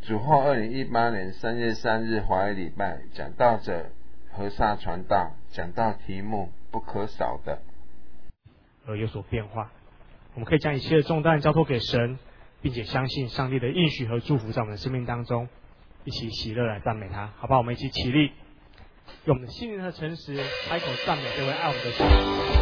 主后2018年3月3日华语礼拜，讲道者何萨传道，讲道题目不可少的而有所变化。我们可以将一切的重担交托给神，并且相信上帝的应许和祝福在我们的生命当中，一起喜乐来赞美他，好不好？我们一起起立，用我们的信心和诚实开口赞美这位爱我们的神。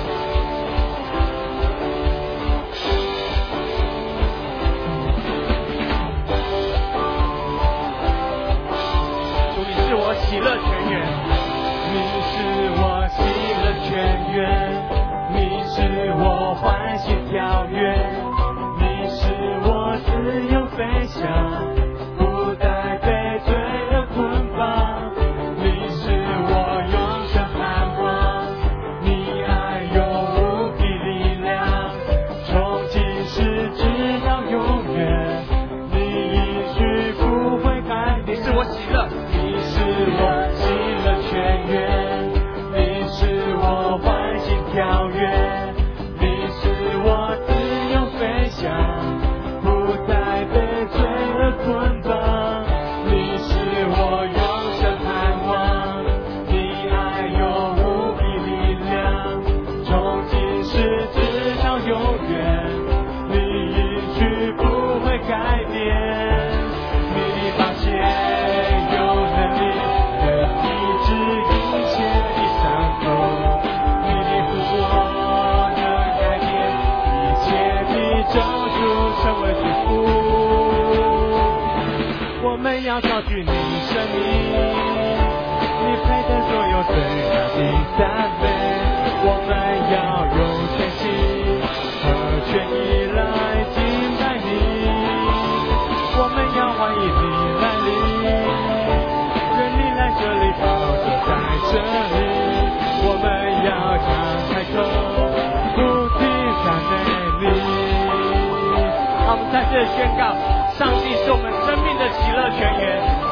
主，你是我喜乐泉源， 你是我喜乐泉源，你是我欢喜跳跃，你是我自由飞翔，不再被罪恶捆绑，你是我永生盼望，你爱有无比力量，从今世直到永远，你应许不会改变。 你是我喜乐， 你是我喜乐泉源，你是我欢喜跳跃，你是我自由飞翔，不再被罪恶捆绑，你是我永生盼望，你爱有无比力量，从今世直到永远，你应许不会改变。你的宝血有能力能医治一切的伤痛，你的复活能改变一切的咒诅成为祝福。我们要高举你生命，你配得所有最大的赞美，我们要用全心和全意来敬拜你，我们要欢迎你来临，愿你来这里，宝座在这里，我们要张开口，不停赞美你。 好，我们在这里宣告，上帝是我们生命的喜乐泉源。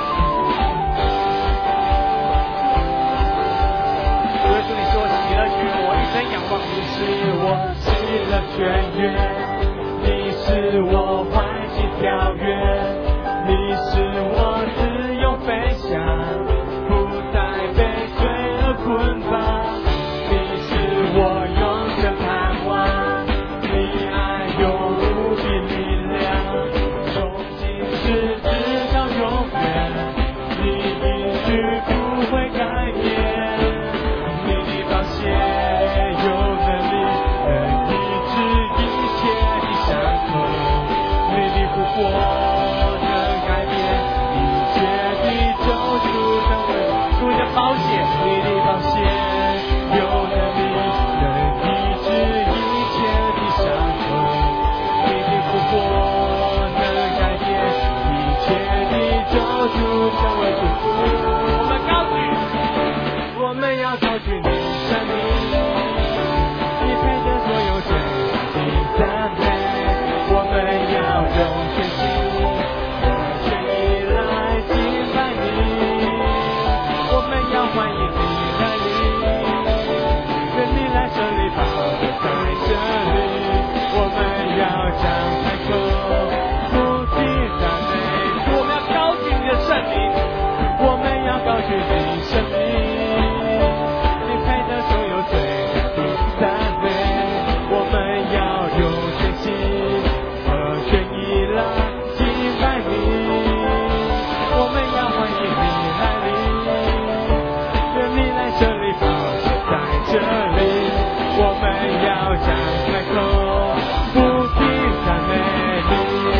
主耶稣，你是我喜乐泉源，我一生仰望你是我喜乐泉源，你是我欢喜跳跃，你是我自由飞翔，不再被罪恶捆绑，你是我永生盼望，你爱有无比力量，从今世直到永远，你应许不会改变。你的宝血有能力能医治一切的伤痛，你的复活能改变一切的咒诅成为主的宝血，你的宝血有能力能医治一切的伤痛，你的复活能改变一切的咒诅成为祝福。我们高举，我们要高举你生命，你配得所有最大的赞美，我们要用全心和全意来敬拜你，我们要欢迎你来临，愿你来这里，宝座在这里，我们要张开口，不停赞美。 我们要高举你的圣名， 我们要高举你生命，你配得所有最大的赞美，我们要用全心和全意来敬拜你，我们要欢迎你来临，愿你来这里，宝座在这里，我们要张开口，不停赞美你。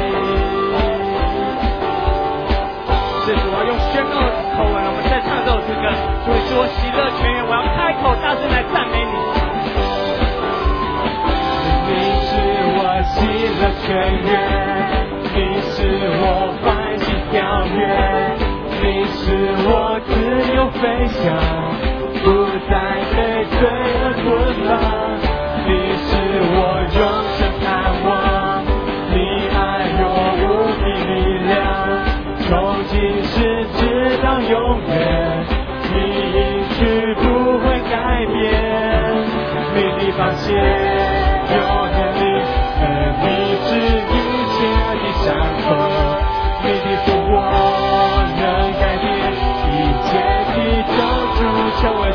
这是我要用宣告的口吻，我们再唱这首诗歌。主，你是我喜乐泉源，我要开口大声来赞美你。你是我喜乐泉源，你是我欢喜跳跃，你是我自由飞翔，不再被罪恶捆绑，你是我永生盼望，你爱有无比力量，从今世直到永远，你应许不会改变，你的宝血有能力能医治一切的伤痛，你的复活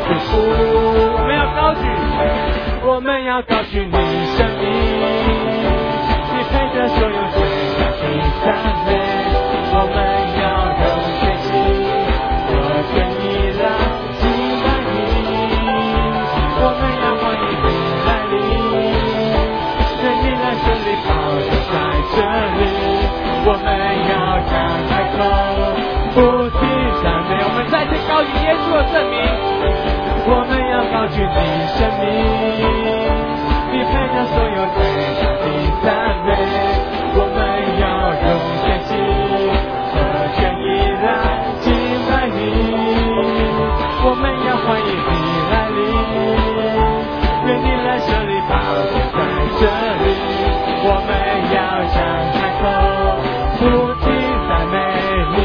祝福。我们要高举，我们要高举你生命，你配得所有最高的赞美。我们要用全心和全意来敬拜你，我们要欢迎你来临，对你来这里保守在这里，我们要张开口不停赞美。我们再次高举耶稣的圣名，我们要高举你生命，你配得所有最高的赞美。我们要用全心和全意来敬拜你，我们要欢迎你来临，愿你来这里保守在这里，我们要张开口不停赞美你。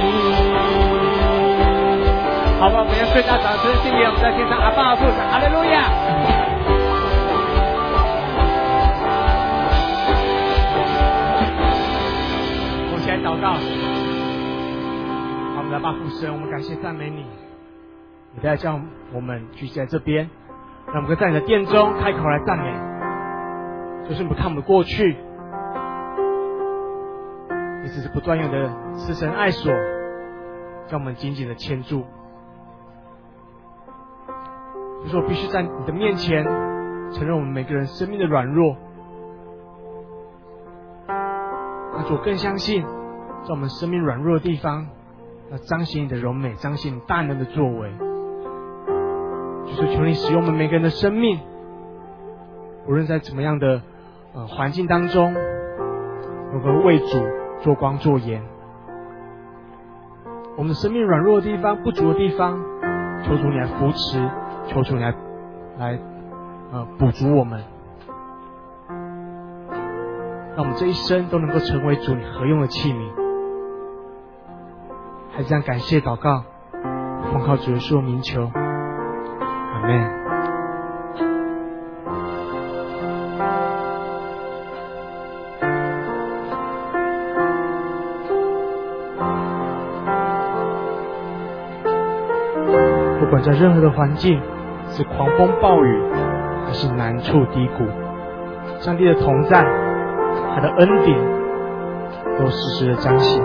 好吧，我们用最大掌声敬拜我们在天上阿爸父神，哈利路亚。我们起来祷告，我们的阿爸父神，我们感谢赞美你，你在叫我们聚集在这边，让我们可以在你的殿中开口来赞美，就是不看我们的过去，你只是不断用的慈神爱所，将我们紧紧的牵住。就是我必须在你的面前承认我们每个人生命的软弱，但是我更相信在我们生命软弱的地方要彰显你的荣美，彰显你大能的作为。就是求你使用我们每个人的生命，无论在怎么样的环境当中，能够为主做光做盐。我们的生命软弱的地方，不足的地方，求主你来扶持，求主你来补足我们，让我们这一生都能够成为主你合用的器皿。还这样感谢祷告，奉靠主耶稣的名求，阿们。不管在任何的环境，是狂风暴雨还是难处低谷，上帝的同在，他的恩典都时时的彰显。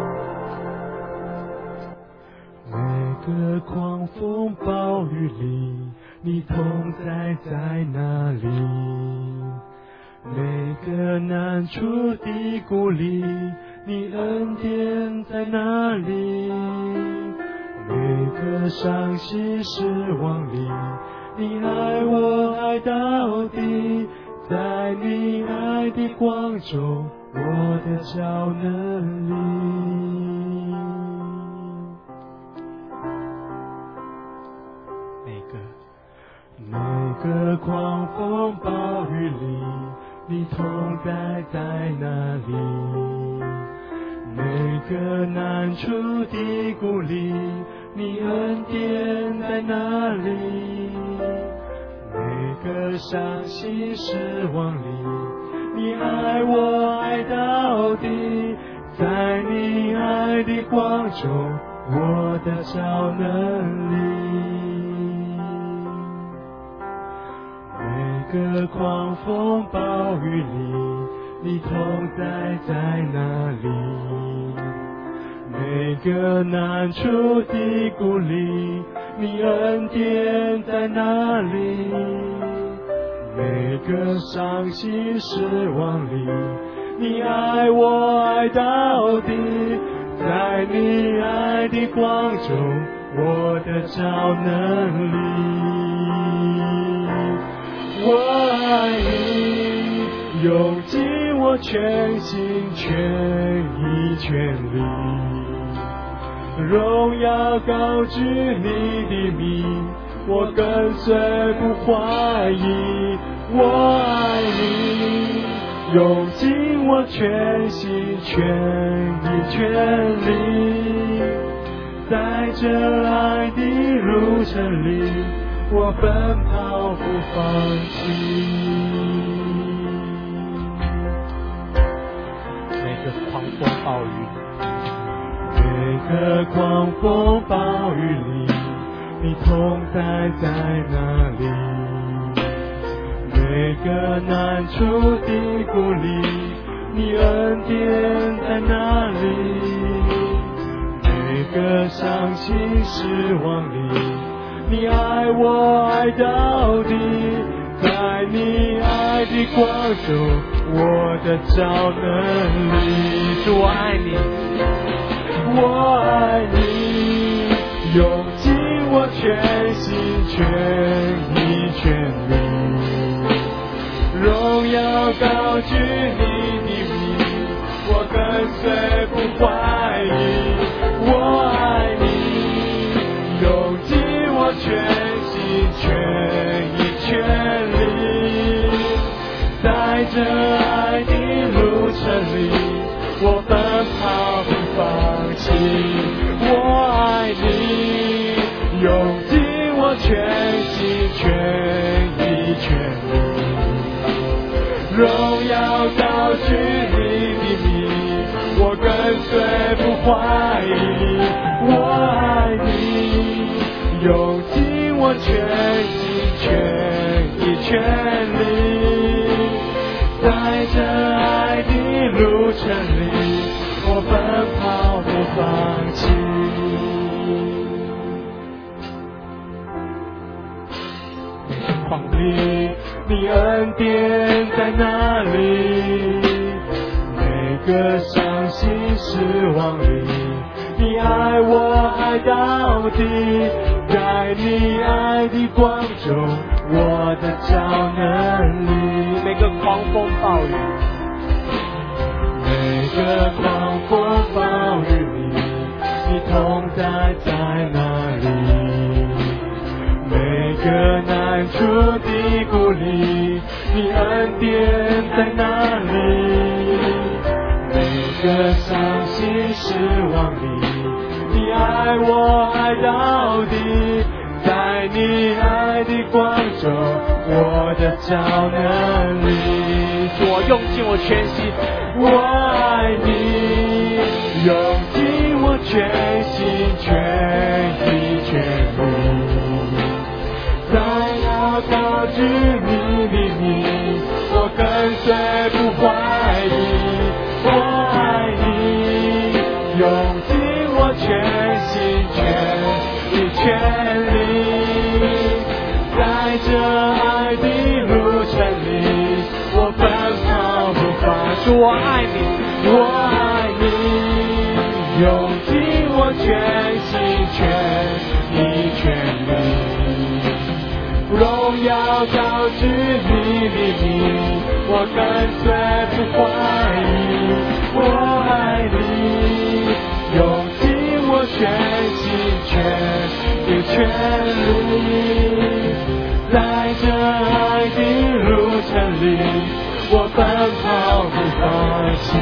每个狂风暴雨里，你同在在哪里？每个难处低谷里，你恩典在哪里？每个伤心失望里，你爱我爱到底，在你爱的光中，我的脚能力。每个狂风暴雨里，你同在在哪里？每个难处低谷里，你恩典在哪里？每个伤心失望里，你爱我爱到底，在你爱的光中，我的超能力。每个狂风暴雨里，你同在在哪里？每个难处低谷里，你恩典在哪里？每个伤心失望里，你爱我爱到底，在你爱的光中，我的超能力。我爱你，用尽我全心全意全力，荣耀高举你的名，我跟随不怀疑。我爱你，用尽我全心全意全力，在这爱的路程里，我奔跑不放弃。每个狂风暴雨，每个狂风暴雨里， 你同在在哪里？每个难处的鼓励，你恩典在哪里？每个伤心失望里，你爱我爱到底。在你爱的光中，我的找能力。主，我爱你，我爱你，用尽我全心全意全力，荣耀高举你的名，我跟随不怀疑。我爱你，用尽我全心全意全力，在这爱的路程里，我奔跑不放弃。我爱你，用尽我全心全意全力，荣耀高举你的名，我跟随不怀疑。我爱你，用尽我全心全意全力，在这爱的路程里，我奔跑不放弃。旷里，你恩典在哪里？每个伤心失望里，你爱我爱到底。在你爱的光中，我的找能力。每个狂风暴雨，每个狂风暴雨里，你同在在哪里？每个难处的鼓励，你恩典在哪里？每个伤心失望里，你爱我爱到底。在你爱的光中，我的找能力。我用尽我全心，我爱你，用尽我全心全意全力，在要高举你的名，我跟随不怀疑。我爱你，用尽我全心全意全力，在这爱的路程里，我奔跑不放弃。我爱你，我爱你，用尽我全心全意全力，荣耀高举你的名，我跟随不怀疑。我爱你，用尽我全心全意全力，在这爱的路程里，我奔跑不放弃。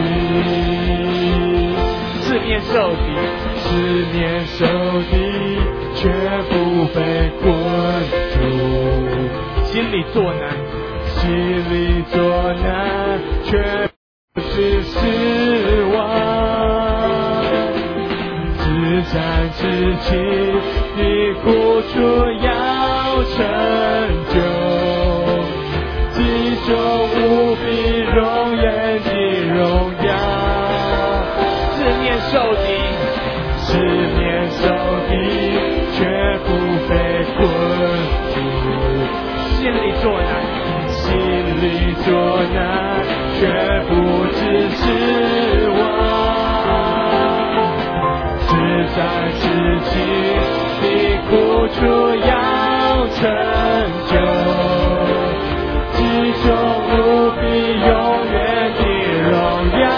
四面受敌，四面受敌，却不被困住。心里作难，心里作难，却不是失望。自战自弃的苦楚要成就，其中无比容颜的荣耀。四面受敌，四面受敌，却不被困住。心里作难，心里作难，却不致失望。自战自弃的苦楚要成就，其中无比永远的荣耀。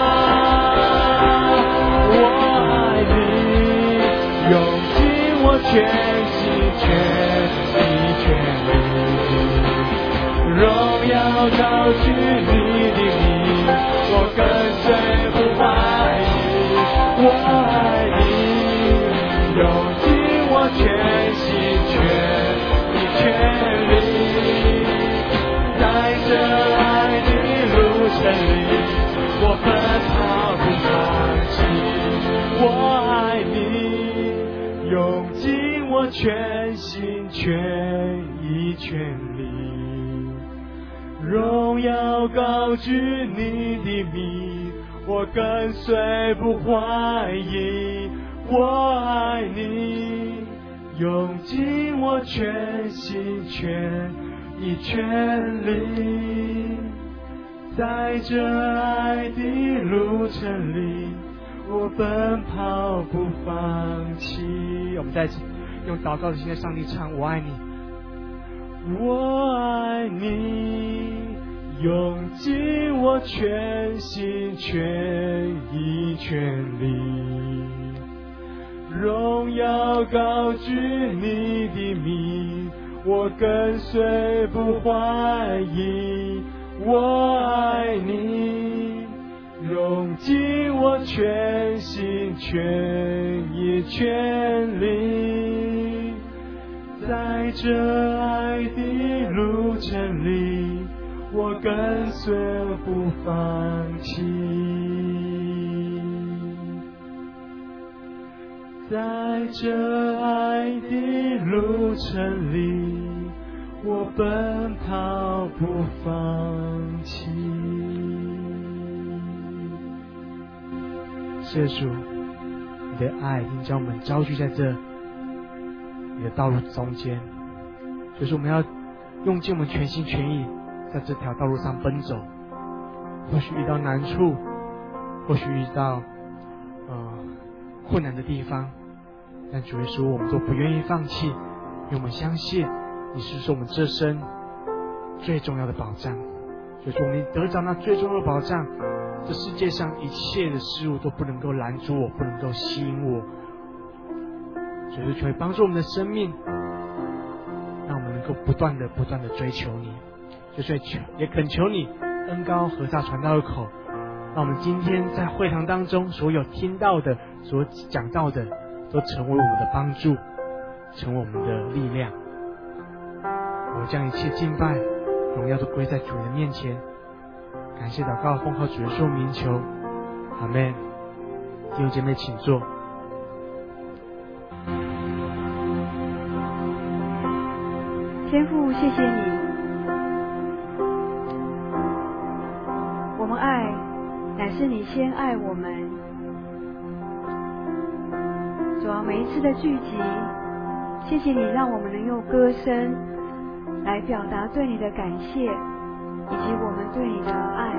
我爱你，用尽我全心全意全力，荣耀高举你的名，我跟随不怀疑。我爱你，用尽我全心全意全力，在这爱的路程里，我奔跑不放弃。我爱你，用尽我我全心全意全力，荣耀高举你的名，我跟随不怀疑，我爱你，用尽我全心全意全力，在这爱的路程里，我奔跑不放弃。 我们再次用祷告的心在上帝唱我爱你， 我爱你，用尽我全心全意全力，荣耀高举你的名，我跟随不怀疑，我爱你，用尽我全心全意全力，在这爱的路程里，我跟随不放弃，在这爱的路程里，我奔跑不放弃。 谢主，你的爱已经将我们招聚在这你的道路中间，就是我们要用尽我们全心全意在这条道路上奔走。或许遇到难处，或许遇到困难的地方，但主耶稣我们都不愿意放弃，因为我们相信你是我们这生最重要的保障。所以说我们得着那最重要的保障，这世界上一切的事物都不能够拦阻我，不能够吸引我。所以求你帮助我们的生命，让我们能够不断的追求你。就是也恳求你恩膏和撒传道的口，让我们今天在会堂当中所有听到的、所讲到的，都成为我们的帮助，成为我们的力量。我们将一切敬拜、荣耀都归在主的面前。感谢祷告，奉靠主耶稣名求，阿们。弟兄姐妹，请坐。 天父，谢谢你，我们爱乃是你先爱我们。主啊，每一次的聚集，谢谢你让我们能用歌声来表达对你的感谢，以及我们对你的爱。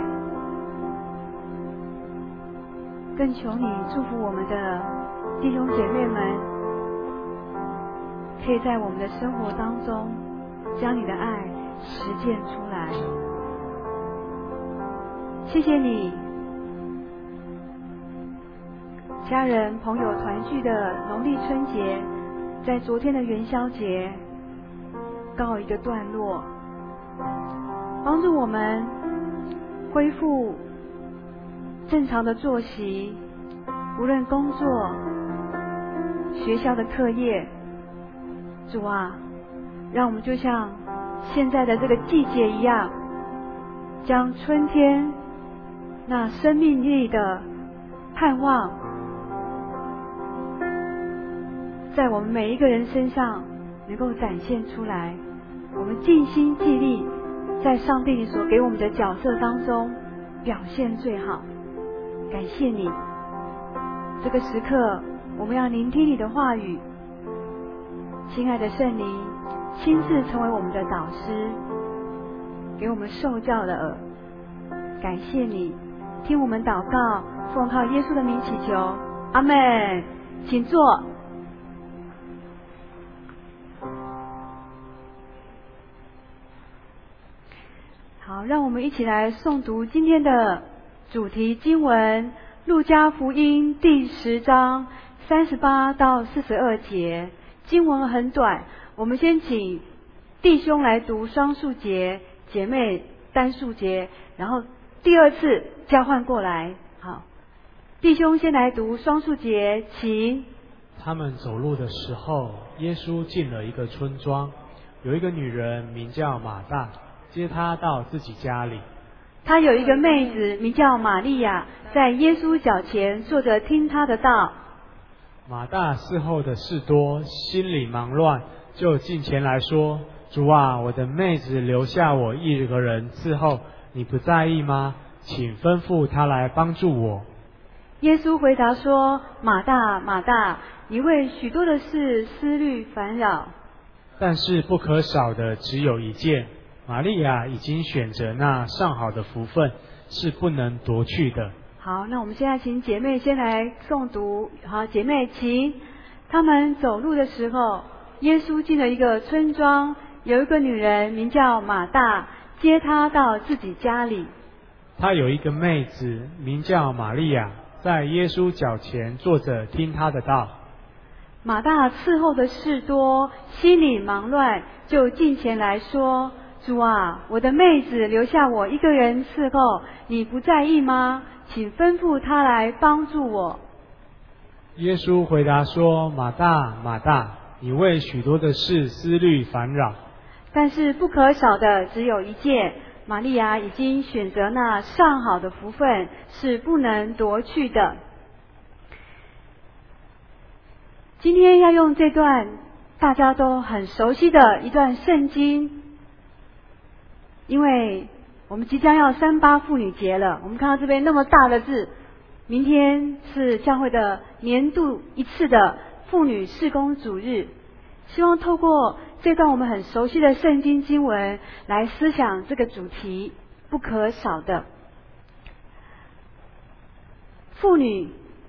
更求你祝福我们的弟兄姐妹们，可以在我们的生活当中将你的爱实践出来。谢谢你，家人朋友团聚的农历春节，在昨天的元宵节告一个段落，帮助我们恢复正常的作息，无论工作、学校的课业。主啊，让我们就像现在的这个季节一样，将春天那生命力的盼望在我们每一个人身上能够展现出来。我们尽心尽力在上帝所给我们的角色当中表现最好。感谢你，这个时刻我们要聆听你的话语。亲爱的圣灵，亲自成为我们的导师，给我们受教的耳。感谢你，听我们祷告，奉靠耶稣的名祈求，阿们。请坐。好，让我们一起来诵读今天的主题经文，路加福音第10章38到42节。经文很短，我们先请弟兄来读双数节，姐妹单数节，然后第二次交换过来。好，弟兄先来读双数节，请。 他们走路的时候，耶稣进了一个村庄，有一个女人名叫马大，接他到自己家里。 他有一个妹子名叫玛利亚，在耶稣脚前坐着听他的道。 马大伺候的事多，心里忙乱，就近前来说：主啊，我的妹子留下我一个人伺候，你不在意吗？请吩咐她来帮助我。 耶稣回答说：马大，马大，你为许多的事思虑烦扰， 但是不可少的只有一件，玛利亚已经选择那上好的福分，是不能夺去的。 好，那我们现在请姐妹先来诵读。好，姐妹请。他们走路的时候，耶稣进了一个村庄，有一个女人名叫马大，接他到自己家里。 他有一个妹子名叫玛利亚，在耶稣脚前坐着听他的道。 马大伺候的事多，心里忙乱，就近前来说：主啊，我的妹子留下我一个人伺候，你不在意吗？请吩咐她来帮助我。 耶稣回答说：马大，马大，你为许多的事思虑烦扰， 但是不可少的只有一件，玛利亚已经选择那上好的福分，是不能夺去的。今天要用这段大家都很熟悉的一段圣经，因为我们即将要38妇女节了，我们看到这边那么大的字，明天是教会的年度一次的妇女事工主日，希望透过这段我们很熟悉的圣经经文来思想这个主题，不可少的妇女。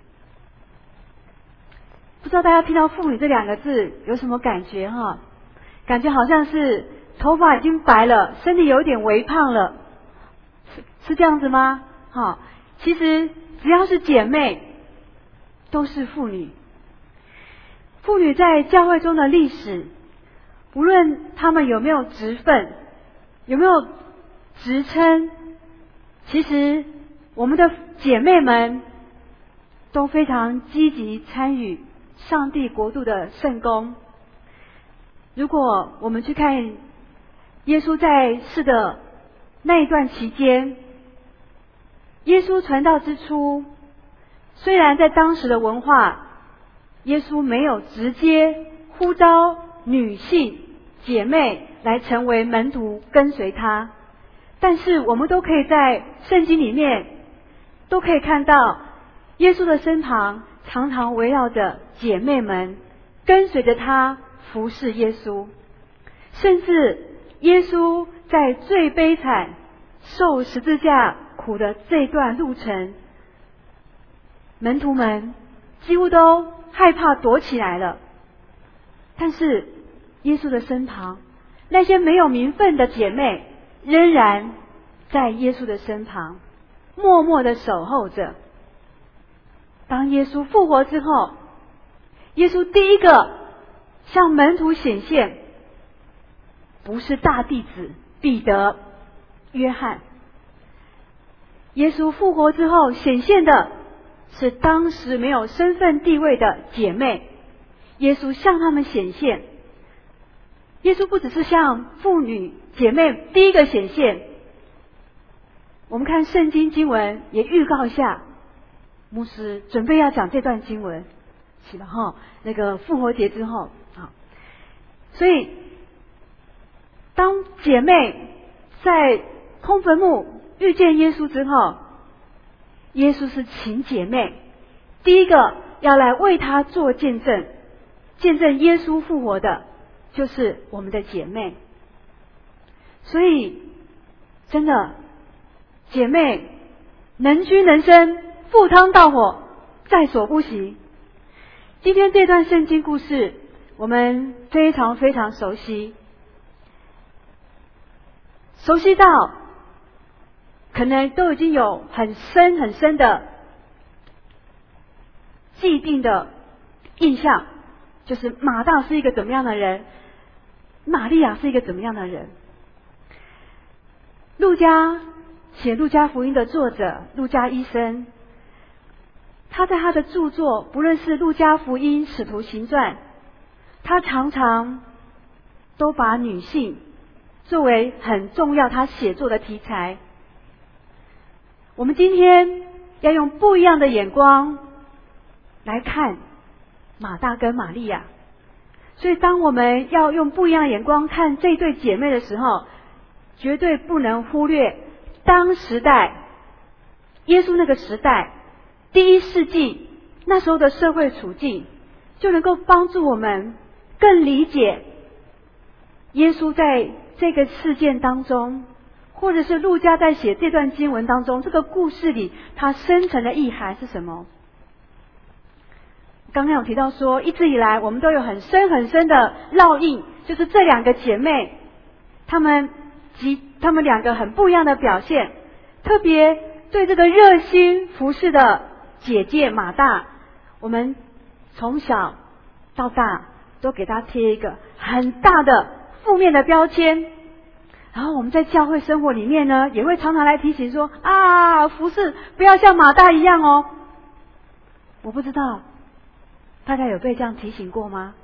不知道大家听到妇女这两个字有什么感觉哈？感觉好像是头发已经白了，身体有一点微胖了，是这样子吗？好，其实只要是姐妹都是妇女。妇女在教会中的历史，无论她们有没有职分，有没有职称，其实我们的姐妹们都非常积极参与上帝国度的圣工。如果我们去看耶稣在世的那一段期间，耶稣传道之初，虽然在当时的文化，耶稣没有直接呼召女性姐妹来成为门徒跟随他，但是我们都可以在圣经里面都可以看到耶稣的身旁常常围绕着姐妹们，跟随着他服侍耶稣。甚至耶稣在最悲惨受十字架苦的这段路程，门徒们几乎都害怕躲起来了，但是耶稣的身旁那些没有名分的姐妹仍然在耶稣的身旁默默地守候着。当耶稣复活之后，耶稣第一个向门徒显现，不是大弟子彼得、约翰。耶稣复活之后显现的是当时没有身份地位的姐妹，耶稣向他们显现。耶稣不只是向妇女姐妹第一个显现，我们看圣经经文也预告一下，牧师准备要讲这段经文，是吧？那个复活节之后啊，所以当姐妹在空坟墓遇见耶稣之后，耶稣是请姐妹第一个要来为他做见证，见证耶稣复活的就是我们的姐妹。所以真的姐妹能屈能伸，赴汤蹈火，在所不惜。今天这段圣经故事我们非常非常熟悉，熟悉到可能都已经有很深很深的既定的印象，就是马大是一个怎么样的人，玛利亚是一个怎么样的人。路加写路加福音的作者路加医生，他在他的著作不论是路加福音、使徒行传，他常常都把女性作为很重要他写作的题材。我们今天要用不一样的眼光来看马大跟玛利亚。所以当我们要用不一样的眼光看这对姐妹的时候，绝对不能忽略当时代耶稣那个时代第一世纪那时候的社会处境，就能够帮助我们更理解耶稣在这个事件当中，或者是路加在写这段经文当中，这个故事里它深层的意涵是什么。刚刚有提到说，一直以来我们都有很深很深的烙印，就是这两个姐妹她们两个很不一样的表现，特别对这个热心服侍的姐姐马大，我们从小到大都给她贴一个很大的负面的标签。然后我们在教会生活里面呢，也会常常来提醒说服侍不要像马大一样哦。我不知道大家有被这样提醒过吗？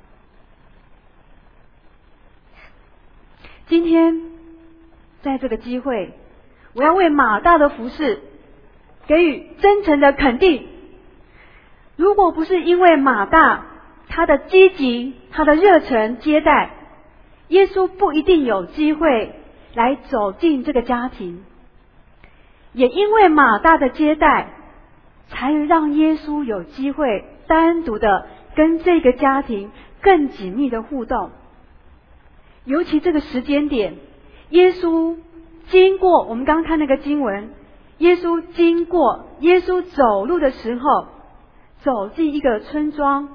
今天在这个机会，我要为马大的服侍给予真诚的肯定。如果不是因为马大他的积极，他的热忱接待，耶稣不一定有机会来走进这个家庭。也因为马大的接待，才让耶稣有机会单独的跟这个家庭更紧密的互动。尤其这个时间点，耶稣经过我们刚刚看那个经文，耶稣走路的时候，走进一个村庄。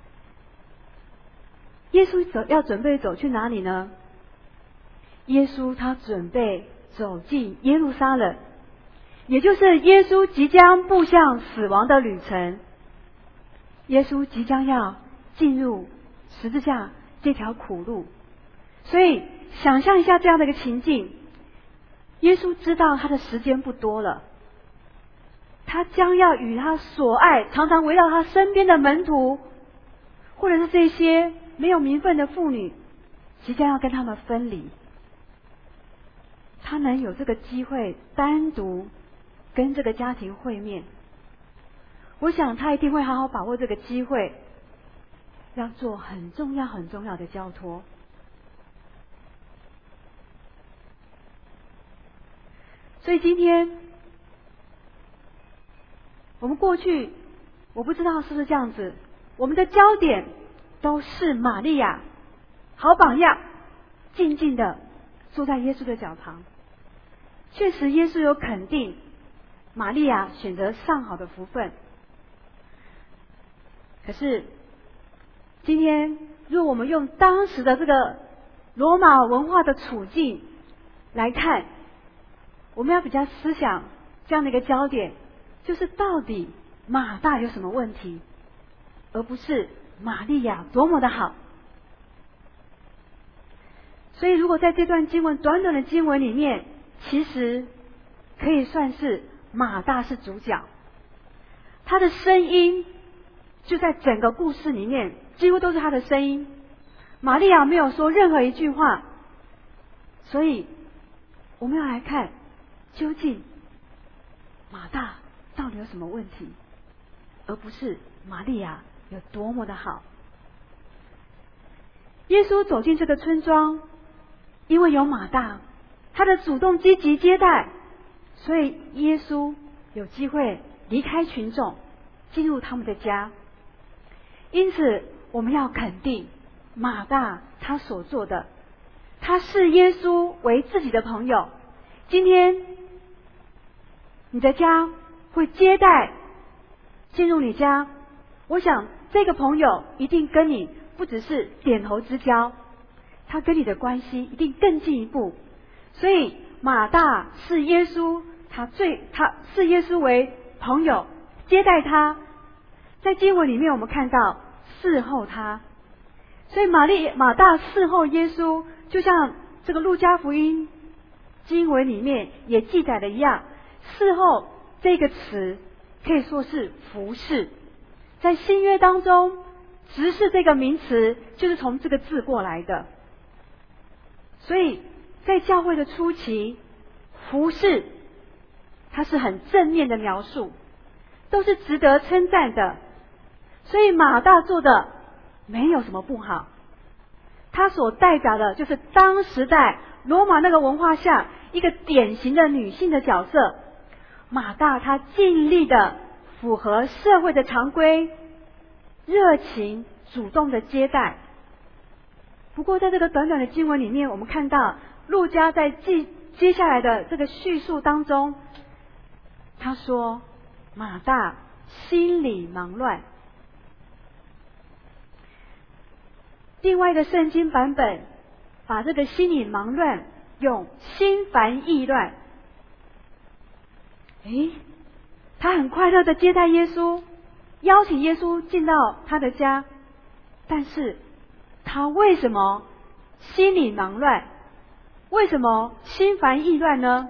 耶稣要准备走去哪里呢？耶稣他准备走进耶路撒冷，也就是耶稣即将步向死亡的旅程。耶稣即将要进入十字架这条苦路。所以想象一下这样的一个情境，耶稣知道他的时间不多了，他将要与他所爱常常围绕他身边的门徒，或者是这些没有名分的妇女，即将要跟他们分离。他能有这个机会单独跟这个家庭会面，我想他一定会好好把握这个机会，要做很重要很重要的交托。所以今天我们过去，我不知道是不是这样子，我们的焦点都是玛利亚，好榜样，静静的坐在耶稣的脚旁。确实耶稣有肯定玛利亚选择上好的福分。可是今天如果我们用当时的这个罗马文化的处境来看，我们要比较思想这样的一个焦点，就是到底马大有什么问题，而不是玛利亚多么的好。所以如果在这段经文短短的经文里面，其实可以算是马大是主角，他的声音就在整个故事里面几乎都是他的声音，玛利亚没有说任何一句话。所以我们要来看究竟马大到底有什么问题，而不是玛利亚有多么的好。耶稣走进这个村庄，因为有马大他的主动积极接待，所以耶稣有机会离开群众，进入他们的家。因此我们要肯定马大他所做的，他视耶稣为自己的朋友。今天你的家会接待进入你家，我想这个朋友一定跟你不只是点头之交，他跟你的关系一定更进一步。所以马大视耶稣，他视耶稣为朋友，接待他。在经文里面我们看到伺候他，所以马大伺候耶稣，就像这个路加福音经文里面也记载的一样，伺候这个词可以说是服侍。在新约当中，执事这个名词就是从这个字过来的。所以在教会的初期，服侍它是很正面的描述，都是值得称赞的。 所以马大做的没有什么不好，他所代表的就是当时代罗马那个文化下一个典型的女性的角色。马大她尽力的符合社会的常规，热情主动的接待。不过在这个短短的经文里面，我们看到路加在接下来的这个叙述当中，他说马大心里忙乱。另外一个圣经版本把这个心里忙乱用心烦意乱。他很快乐的接待耶稣，邀请耶稣进到他的家，但是他为什么心里忙乱？为什么心烦意乱呢？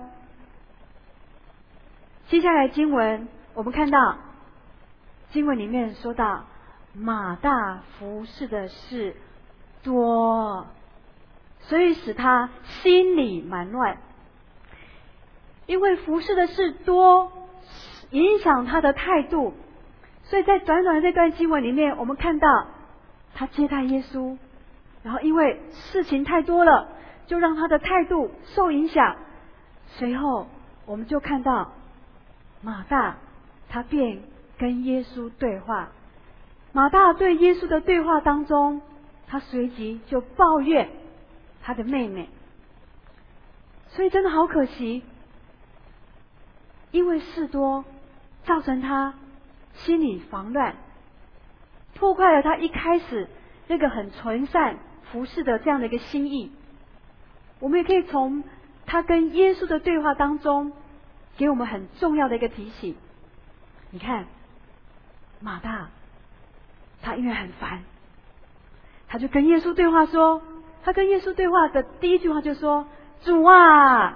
接下来经文我们看到，经文里面说到马大服侍的事多，所以使他心里蛮乱。因为服侍的事多，影响他的态度，所以在短短的这段经文里面，我们看到他接待耶稣，然后因为事情太多了，就让他的态度受影响。随后我们就看到马大他便跟耶稣对话。马大对耶稣的对话当中，他随即就抱怨他的妹妹。所以真的好可惜，因为事多造成他心里烦乱，破坏了他一开始那个很纯善服侍的这样的一个心意。我们也可以从他跟耶稣的对话当中给我们很重要的一个提醒。你看马大他因为很烦，他就跟耶稣对话说，他跟耶稣对话的第一句话就说主啊，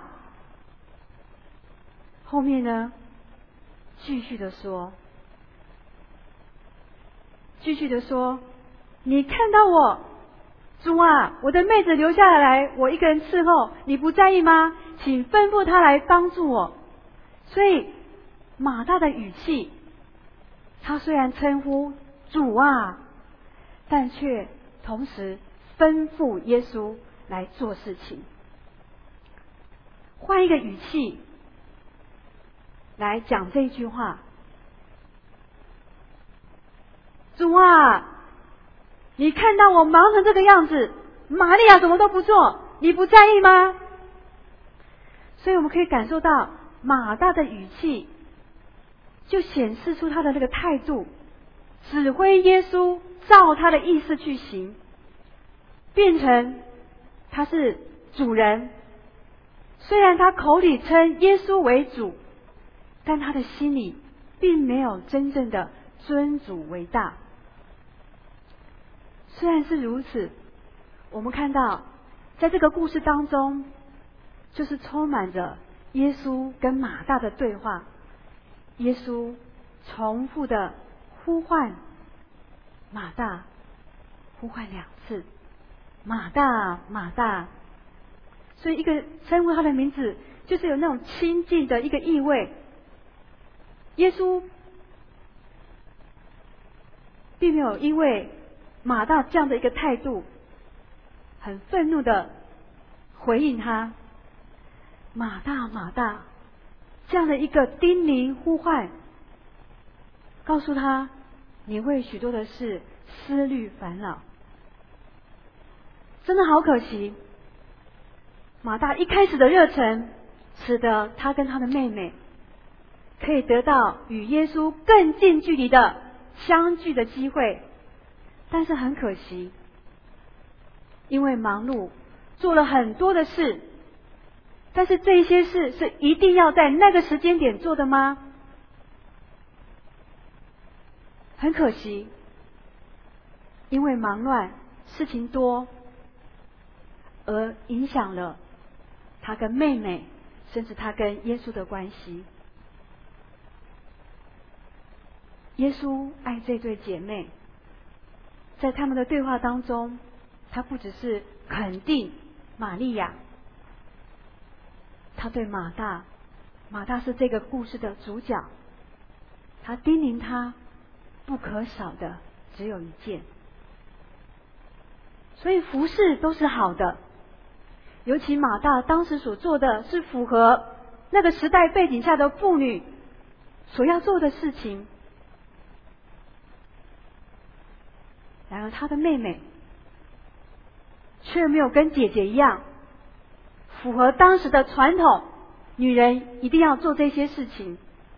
后面呢继续的说，你看到我主啊，我的妹子留下来我一个人伺候，你不在意吗？请吩咐他来帮助我。所以马大的语气，他虽然称呼主啊，但却同时吩咐耶稣来做事情。换一个语气来讲这句话，主啊，你看到我忙成这个样子，玛利亚什么都不做，你不在意吗？所以我们可以感受到马大的语气就显示出他的那个态度，指挥耶稣照他的意思去行，变成他是主人。虽然他口里称耶稣为主，但他的心里并没有真正的尊主为大。虽然是如此，我们看到在这个故事当中，就是充满着耶稣跟马大的对话。耶稣重复的呼唤马大，呼唤2次，马大马大。所以一个称呼他的名字，就是有那种亲近的一个意味。耶稣并没有因为马大这样的一个态度很愤怒的回应他，马大马大这样的一个叮咛呼唤，告诉他你为许多的事思虑烦恼。真的好可惜，马大一开始的热忱使得他跟他的妹妹可以得到与耶稣更近距离的相聚的机会，但是很可惜，因为忙碌做了很多的事，但是这些事是一定要在那个时间点做的吗？很可惜，因为忙乱事情多，而影响了他跟妹妹，甚至他跟耶稣的关系。耶稣爱这对姐妹，在他们的对话当中，他不只是肯定玛利亚，他对马大是这个故事的主角，他叮咛他不可少的只有一件。所以服事都是好的，尤其马大当时所做的是符合那个时代背景下的妇女所要做的事情。然而她的妹妹却没有跟姐姐一样符合当时的传统，女人一定要做这些事情。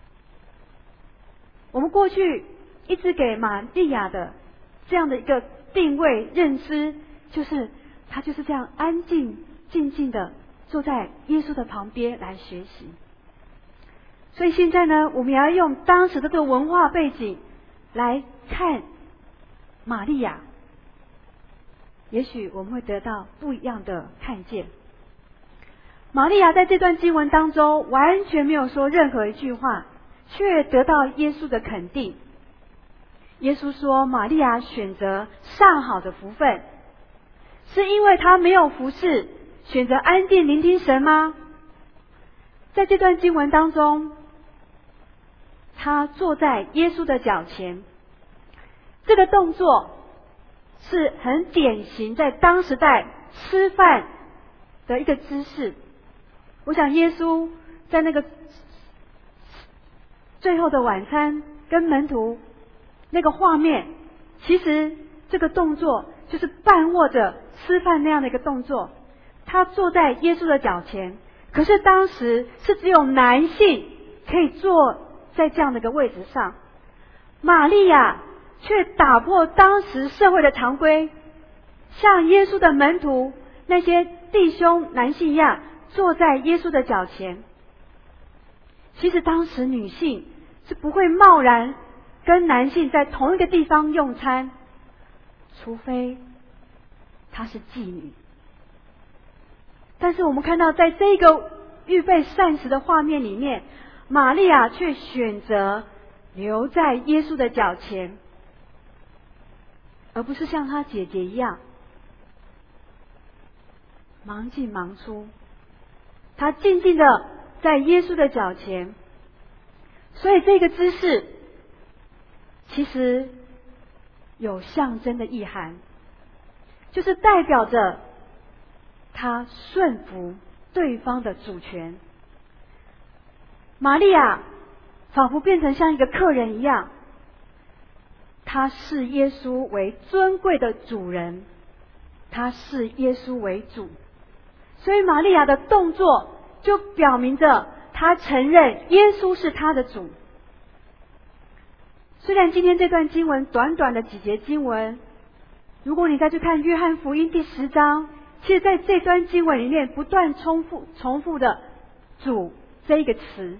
我们过去一直给玛利亚的这样的一个定位认知，就是她就是这样安静静静的坐在耶稣的旁边来学习。所以现在呢，我们要用当时的这个文化背景来看玛利亚，也许我们会得到不一样的看见。玛利亚在这段经文当中完全没有说任何一句话，却得到耶稣的肯定。耶稣说玛利亚选择上好的福分，是因为她没有服侍，选择安静聆听神吗？在这段经文当中，她坐在耶稣的脚前，这个动作是很典型在当时代吃饭的一个姿势。我想耶稣在那个最后的晚餐跟门徒那个画面，其实这个动作就是半卧着吃饭那样的一个动作。他坐在耶稣的脚前，可是当时是只有男性可以坐在这样的一个位置上，玛利亚却打破当时社会的常规，像耶稣的门徒那些弟兄男性一样坐在耶稣的脚前。其实当时女性是不会贸然跟男性在同一个地方用餐，除非她是妓女。但是我们看到在这个预备膳食的画面里面，玛利亚却选择留在耶稣的脚前，而不是像她姐姐一样忙进忙出。她静静的在耶稣的脚前。所以这个姿势其实有象征的意涵，就是代表着她顺服对方的主权。玛利亚仿佛变成像一个客人一样，她视耶稣为尊贵的主人，她视耶稣为主。所以玛利亚的动作就表明着她承认耶稣是她的主。虽然今天这段经文短短的几节经文，如果你再去看约翰福音第10章，其实在这段经文里面不断重复的主这一个词。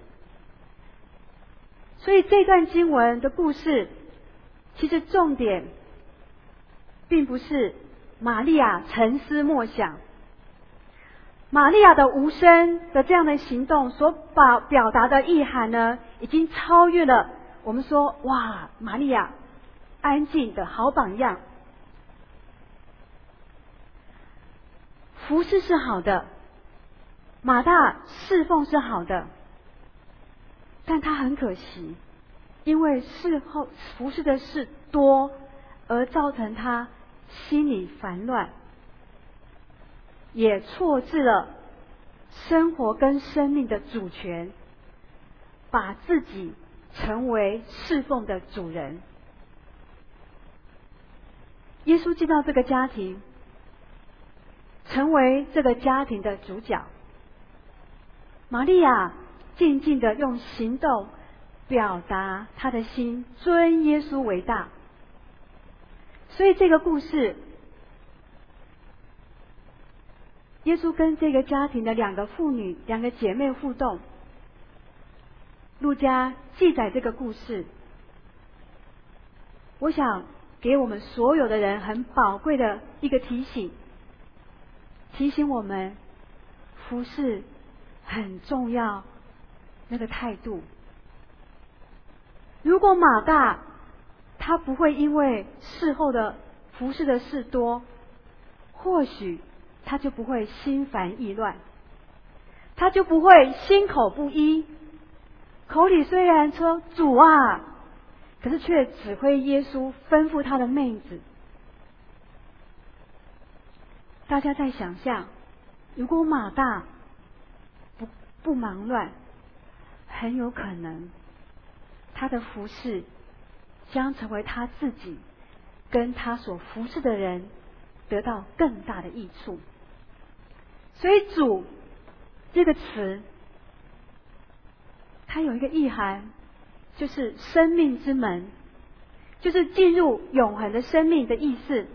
所以这段经文的故事其实重点并不是玛利亚沉思默想，玛利亚的无声的这样的行动所表达的意涵呢，已经超越了我们说哇，玛利亚安静的好榜样。服事是好的，马大侍奉是好的，但他很可惜，因为事后服事的事多，而造成他心里烦乱，也错置了生活跟生命的主权，把自己成为侍奉的主人。耶稣进到这个家庭，成为这个家庭的主角。玛利亚静静的用行动表达她的心，尊耶稣为大。所以这个故事，耶稣跟这个家庭的2个妇女、2个姐妹互动。路加记载这个故事，我想给我们所有的人很宝贵的一个提醒，提醒我们服事很重要那个态度。如果马大他不会因为事后的服事的事多，或许他就不会心烦意乱，他就不会心口不一，口里虽然说主啊， 可是却指挥耶稣吩咐他的妹子。大家在想象，如果马大不忙乱，很有可能他的服侍将成为他自己跟他所服侍的人得到更大的益处。所以主这个词它有一个意涵，就是生命之门，就是进入永恒的生命的意思。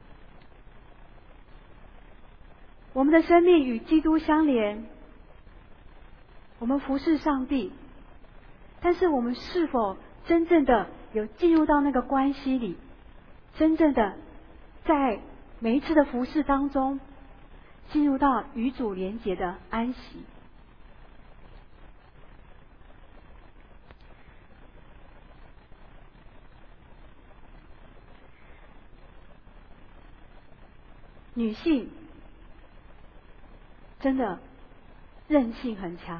我们的生命与基督相连，我们服侍上帝，但是我们是否真正的有进入到那个关系里，真正的在每一次的服侍当中进入到与主连结的安息？女性真的韧性很强。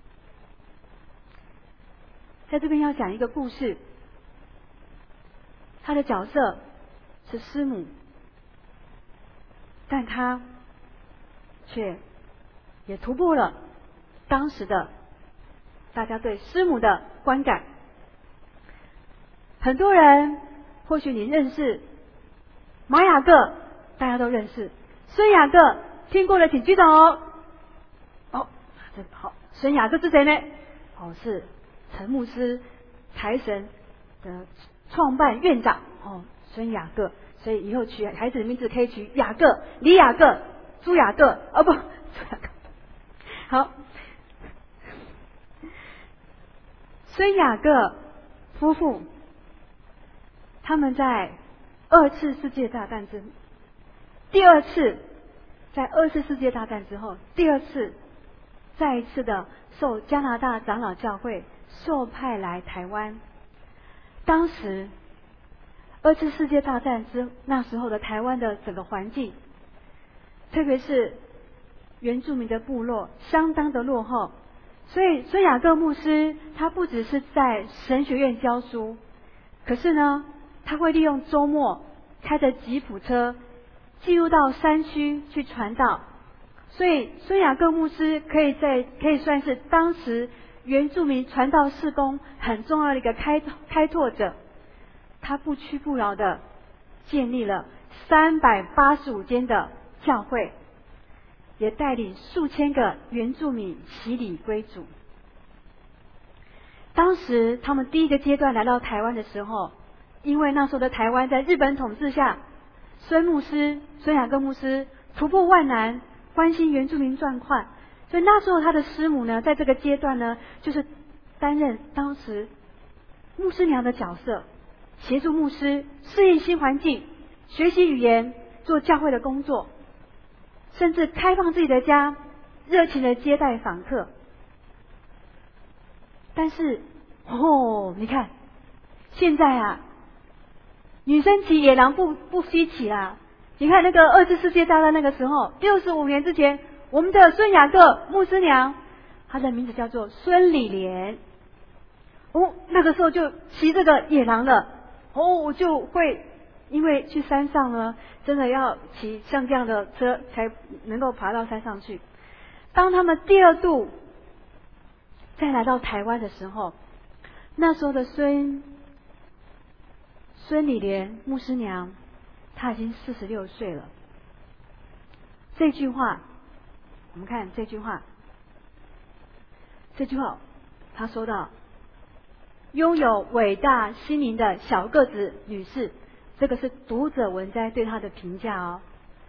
在这边要讲一个故事，她的角色是师母，但她却也突破了当时的大家对师母的观感。很多人或许你认识马雅各，大家都认识。孙雅各听过的请举手哦。这好，孙雅各是谁呢？是陈牧师财神的创办院长孙雅各。所以以后取孩子的名字可以取雅各、李雅各、朱雅各朱雅各。好，孙雅各夫妇他们在二次世界大战之后，第二次再一次的受加拿大长老教会受派来台湾。当时二次世界大战那时候的台湾的整个环境，特别是原住民的部落相当的落后，所以孙雅各牧师他不只是在神学院教书，可是呢他会利用周末开着吉普车进入到山区去传道。所以孙雅各牧师可以算是当时原住民传道事工很重要的一个开拓者。他不屈不挠的建立了385间的教会，也带领数千个原住民洗礼归主。当时他们第一个阶段来到台湾的时候，因为那时候的台湾在日本统治下，孙雅各牧师突破万难，关心原住民状况，所以那时候他的师母呢，在这个阶段呢，就是担任当时牧师娘的角色，协助牧师适应新环境，学习语言，做教会的工作，甚至开放自己的家，热情的接待访客。但是你看现在啊，女生骑野狼不稀奇啦。你看那个二次世界大战那个时候，65年之前，我们的孙雅各牧师娘，她的名字叫做孙理莲。那个时候就骑这个野狼了。就会因为去山上呢，真的要骑像这样的车才能够爬到山上去。当他们第二度再来到台湾的时候，那时候的孙理莲牧师娘，她已经46岁了。这句话，我们看这句话，她说到，拥有伟大心灵的小个子女士，这个是读者文摘对她的评价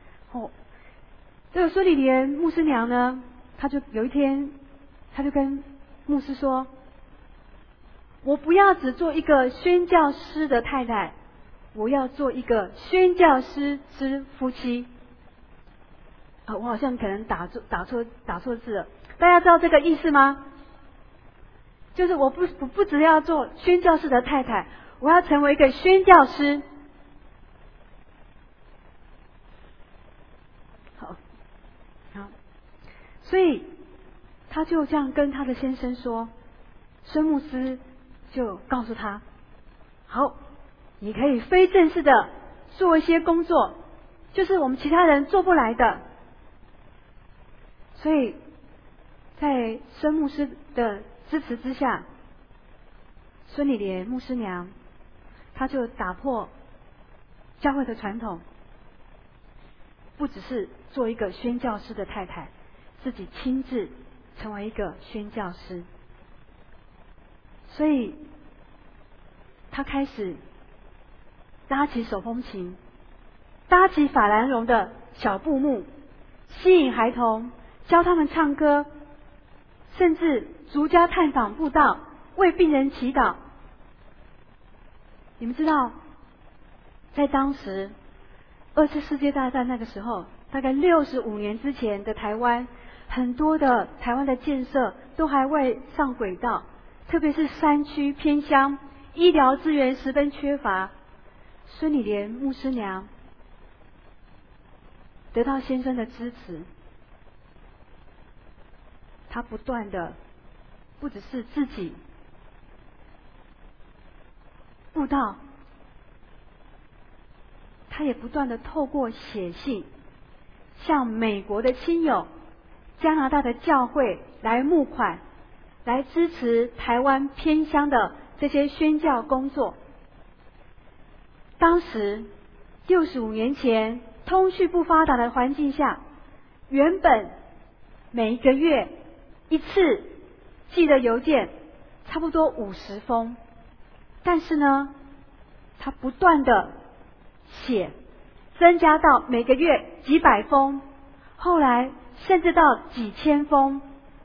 这个孙理莲牧师娘呢，她就有一天，她就跟牧师说，我不要只做一个宣教师的太太，我要做一个宣教师之夫妻。我好像可能打错字了，大家知道这个意思吗？就是我不只要做宣教师的太太，我要成为一个宣教师。好，所以他就这样跟他的先生说，孙牧师就告诉他， 好，你可以非正式的做一些工作，就是我们其他人做不来的。所以在孙牧师的支持之下，孙理莲牧师娘她就打破教会的传统，不只是做一个宣教师的太太，自己亲自成为一个宣教师。所以她开始拉起手风琴，搭起法兰绒的小布幕，吸引孩童，教他们唱歌，甚至逐家探访布道，为病人祈祷。你们知道，在当时二次世界大战那个时候，大概65年之前的台湾，很多的台湾的建设都还未上轨道，特别是山区偏乡，医疗资源十分缺乏。孙理莲牧师娘得到先生的支持，她不断的不只是自己布道，她也不断的透过写信向美国的亲友、加拿大的教会来募款，来支持台湾偏乡的这些宣教工作。当时65年前通讯不发达的环境下，原本每一个月一次寄的邮件差不多50封，但是呢，他不断的写，增加到每个月几百封，后来甚至到几千封。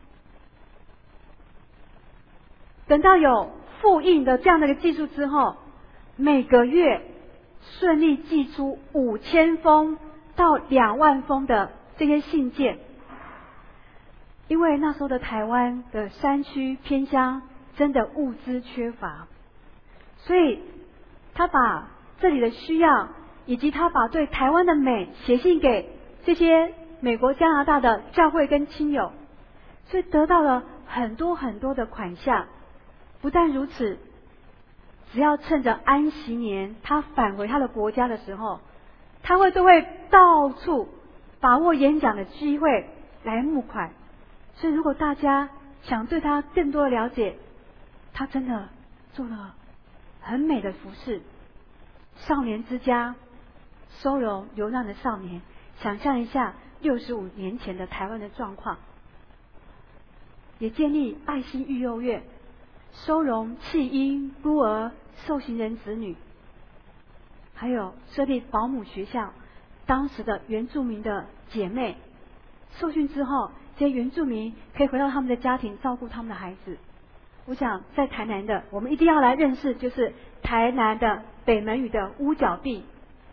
等到有复印的这样的一个技术之后，每个月顺利寄出5000封到2万封的这些信件。因为那时候的台湾的山区偏乡真的物资缺乏，所以他把这里的需要以及他把对台湾的美写信给这些美国加拿大的教会跟亲友，所以得到了很多很多的款项。不但如此，只要趁着安息年他返回他的国家的时候，他都会到处把握演讲的机会来募款。所以如果大家想对他更多的了解，他真的做了很美的服事。少年之家收容流浪的少年，想象一下65年前的台湾的状况。也建立爱心育幼院，收容弃婴、孤儿、受刑人子女，还有设立保姆学校。当时的原住民的姐妹受训之后，这些原住民可以回到他们的家庭，照顾他们的孩子。我想在台南的，我们一定要来认识，就是台南的北门屿的屋角地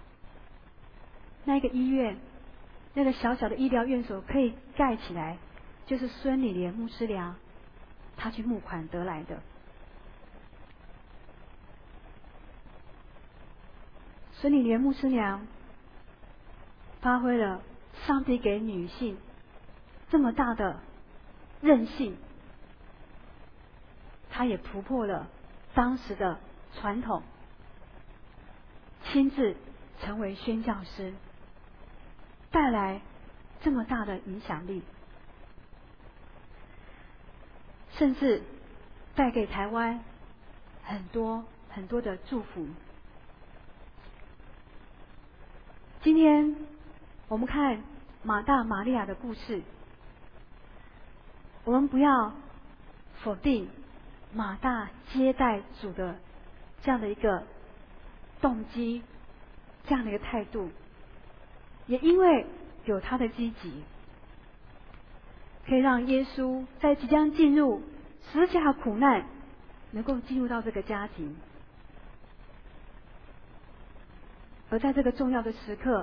那个医院，那个小小的医疗院所可以盖起来，就是孙理莲牧师娘他去募款得来的。孙理莲牧师娘发挥了上帝给女性这么大的韧性，她也突破了当时的传统，亲自成为宣教师，带来这么大的影响力，甚至带给台湾很多很多的祝福。今天我们看马大马利亚的故事，我们不要否定马大接待主的这样的一个动机，这样的一个态度，也因为有他的积极，可以让耶稣在即将进入十字架苦难，能够进入到这个家庭。而在这个重要的时刻，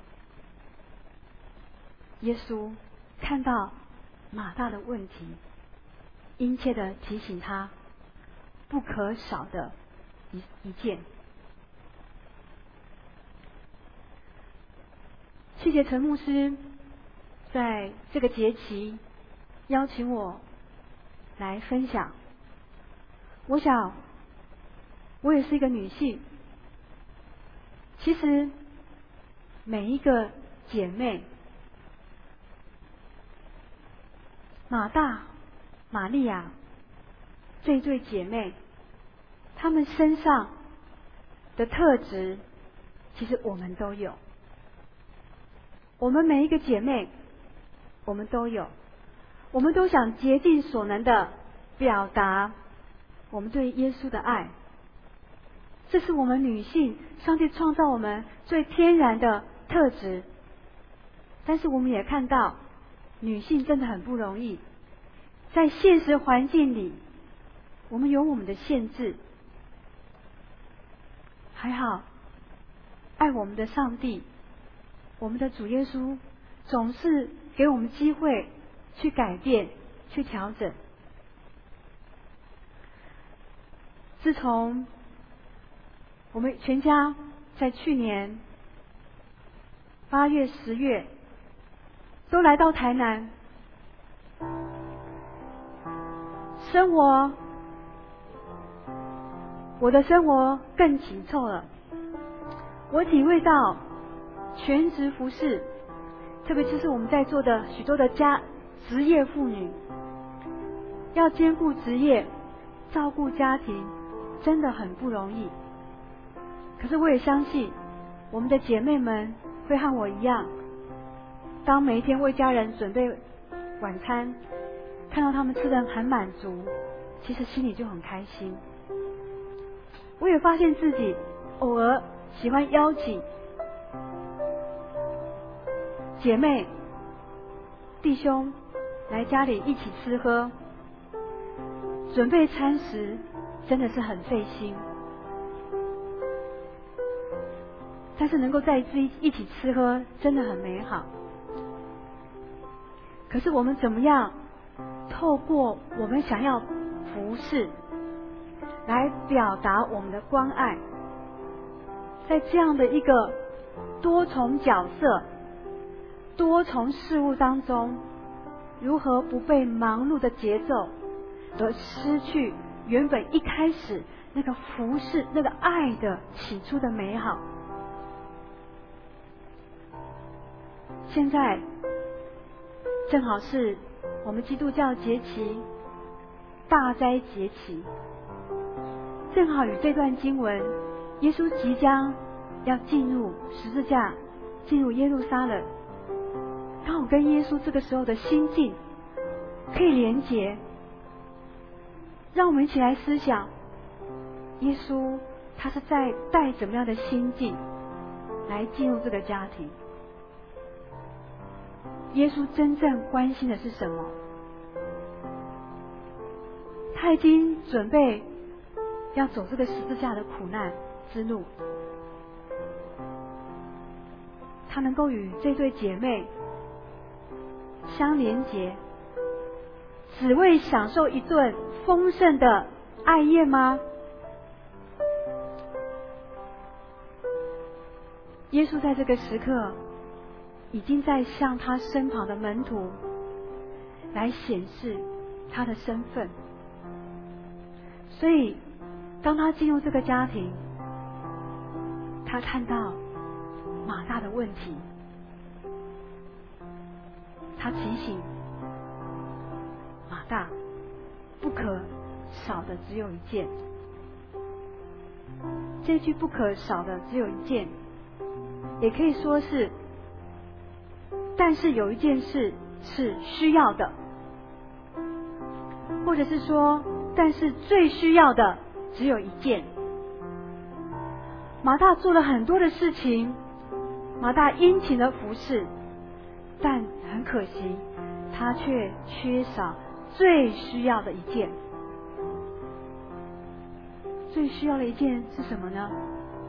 耶稣看到马大的问题，殷切的提醒他不可少的一件。谢谢陈牧师在这个节期邀请我来分享。我想我也是一个女性。其实每一个姐妹，马大、玛利亚这对姐妹，她们身上的特质，其实我们都有。我们每一个姐妹，我们都有，我们都想竭尽所能的表达我们对耶稣的爱。这是我们女性，上帝创造我们最天然的特质。但是我们也看到，女性真的很不容易，在现实环境里，我们有我们的限制。还好，爱我们的上帝，我们的主耶稣总是给我们机会去改变、去调整。自从我们全家在去年8月、10月都来到台南，生活，我的生活更紧凑了。我体会到全职服侍，特别就是我们在座的许多的职业妇女，要兼顾职业、照顾家庭，真的很不容易。可是我也相信，我们的姐妹们会和我一样，当每一天为家人准备晚餐，看到他们吃得很满足，其实心里就很开心。我也发现自己偶尔喜欢邀请姐妹、弟兄来家里一起吃喝，准备餐食真的是很费心，但是能够在一起吃喝真的很美好。可是我们怎么样透过我们想要服侍来表达我们的关爱，在这样的一个多重角色、多重事物当中，如何不被忙碌的节奏而失去原本一开始那个服侍、那个爱的起初的美好。现在正好是我们基督教节期大斋节期，正好与这段经文，耶稣即将要进入十字架，进入耶路撒冷，刚好跟耶稣这个时候的心境可以连结。让我们一起来思想，耶稣他是在带怎么样的心境来进入这个家庭？耶稣真正关心的是什么？他已经准备要走这个十字架的苦难之路，他能够与这对姐妹相连结，只为享受一顿丰盛的爱宴吗？耶稣在这个时刻已经在向他身旁的门徒来显示他的身份，所以当他进入这个家庭，他看到马大的问题，他提醒马大不可少的只有一件。这句不可少的只有一件，也可以说是但是有一件事是需要的，或者是说但是最需要的只有一件。马大做了很多的事情，马大殷勤的服侍，但很可惜他却缺少最需要的一件。最需要的一件是什么呢？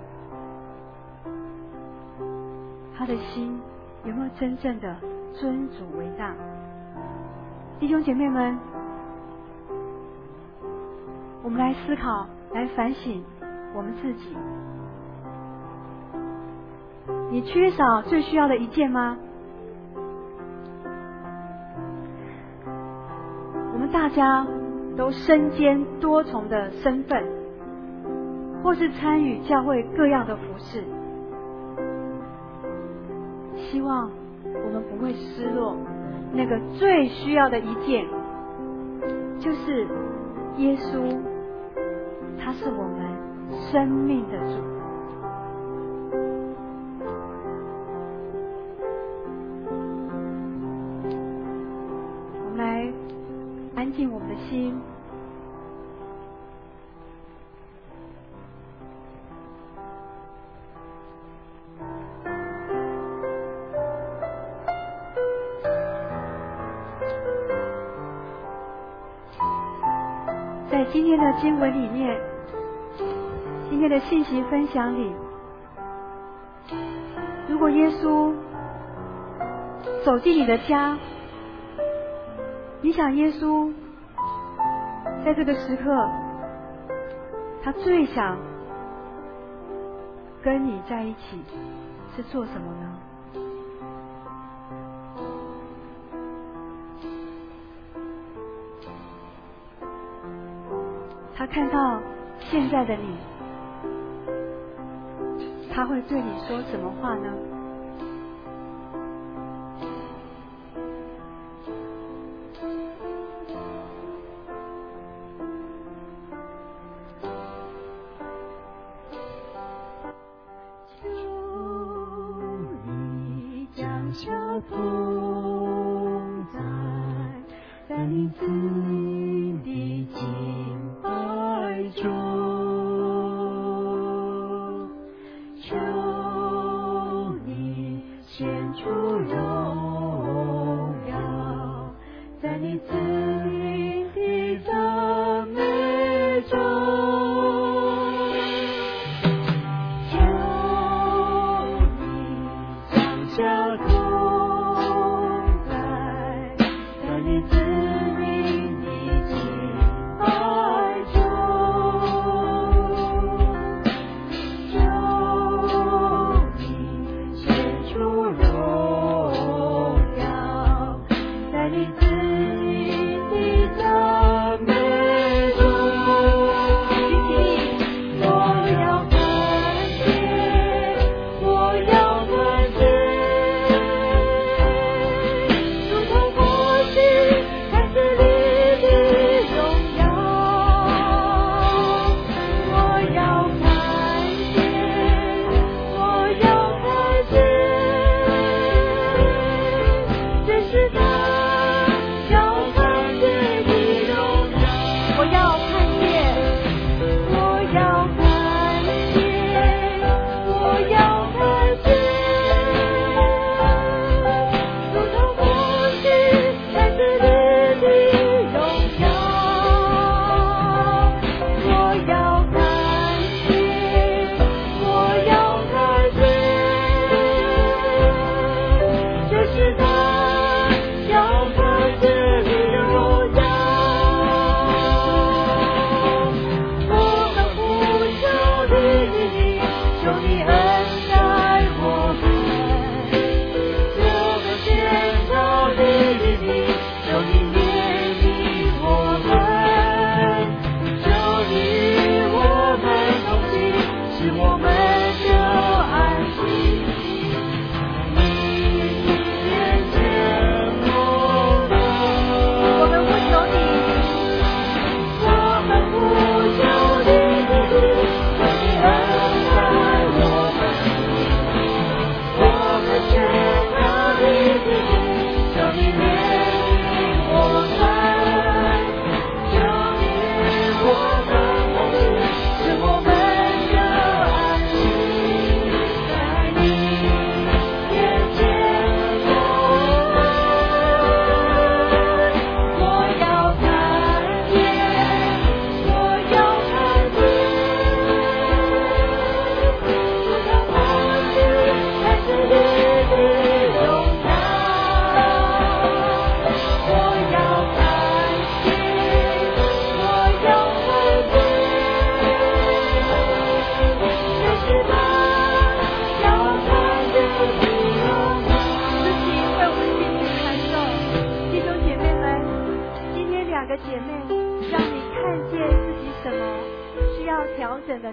他的心有没有真正的尊主为大？弟兄姐妹们，我们来思考，来反省我们自己。你缺少最需要的一件吗？我们大家都身兼多重的身份， 或是参与教会各样的服事。希望我们不会失落那个最需要的一件，就是耶稣，他是我们生命的主。我们来安静我们的心，在今天的经文里面，今天的信息分享里，如果耶稣走进你的家，你想耶稣在这个时刻，他最想跟你在一起是做什么呢？他看到现在的你，他会对你说什么话呢？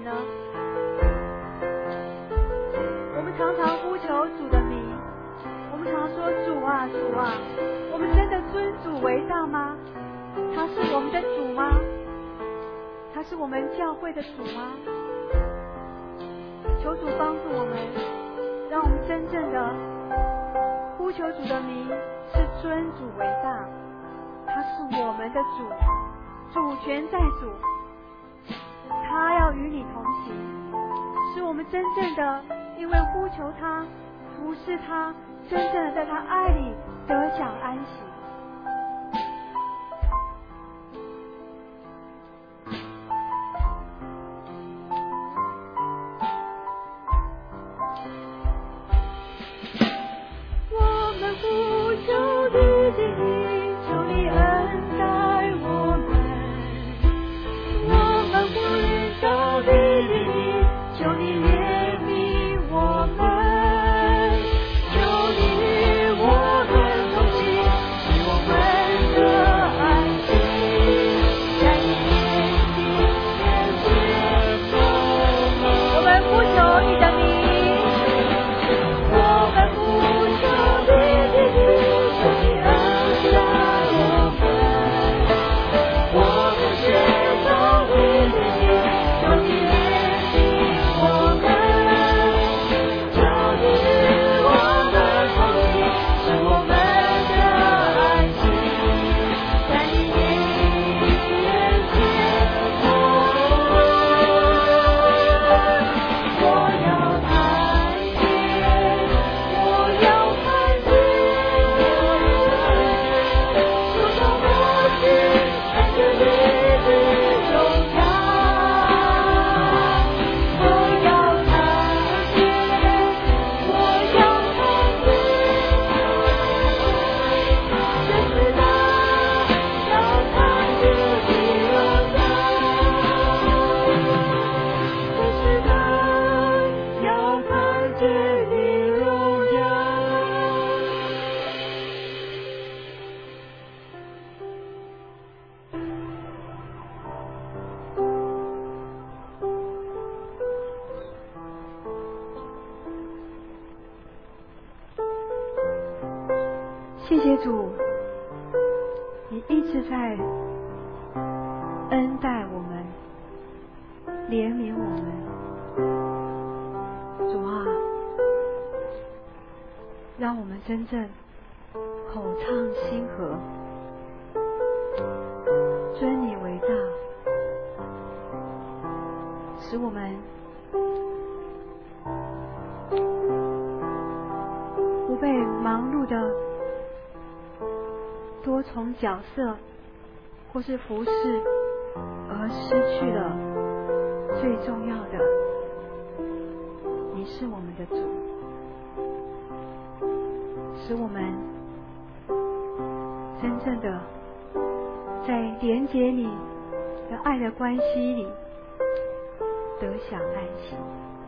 呢？我们常常呼求主的名，我们常说主啊主啊，我们真的尊主为大吗？他是我们的主吗？他是我们教会的主吗？求主帮助我们，让我们真正的呼求主的名，是尊主为大。他是我们的主，主权在主，他要与你同行，使我们真正的因为呼求他、服侍他，真正的在他爱里得享安息。谢谢主，你一直在恩待我们，怜悯我们。主啊，让我们真正口唱心和，尊你为大，使我们不被忙碌的多重角色或是服侍而失去了最重要的，你是我们的主，使我们真正的在连结你的爱的关系里得享安息。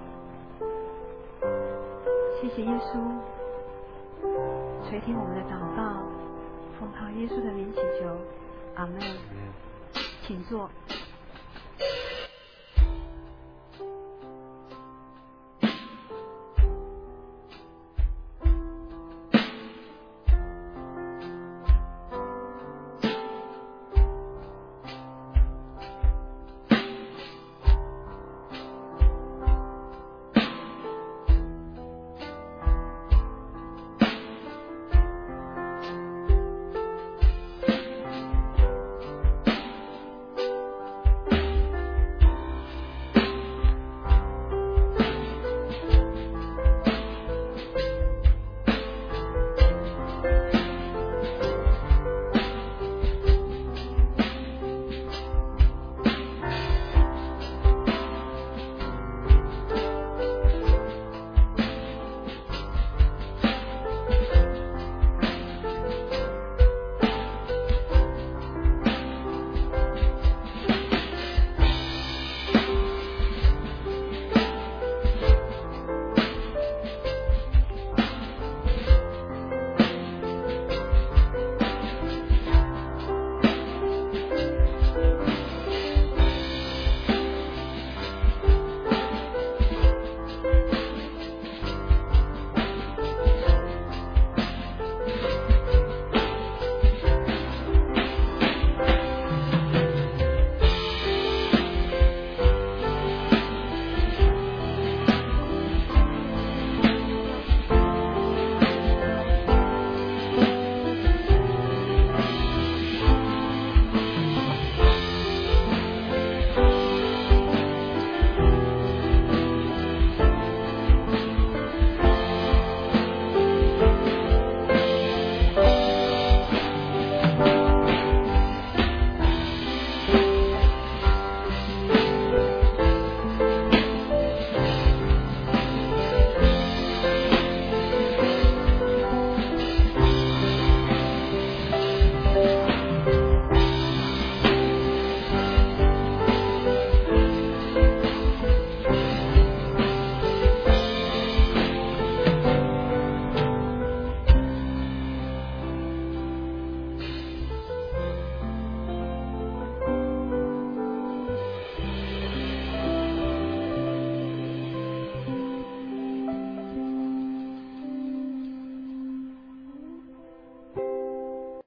谢谢耶稣垂听我们的祷告，奉靠耶稣的名祈求，阿们。请坐。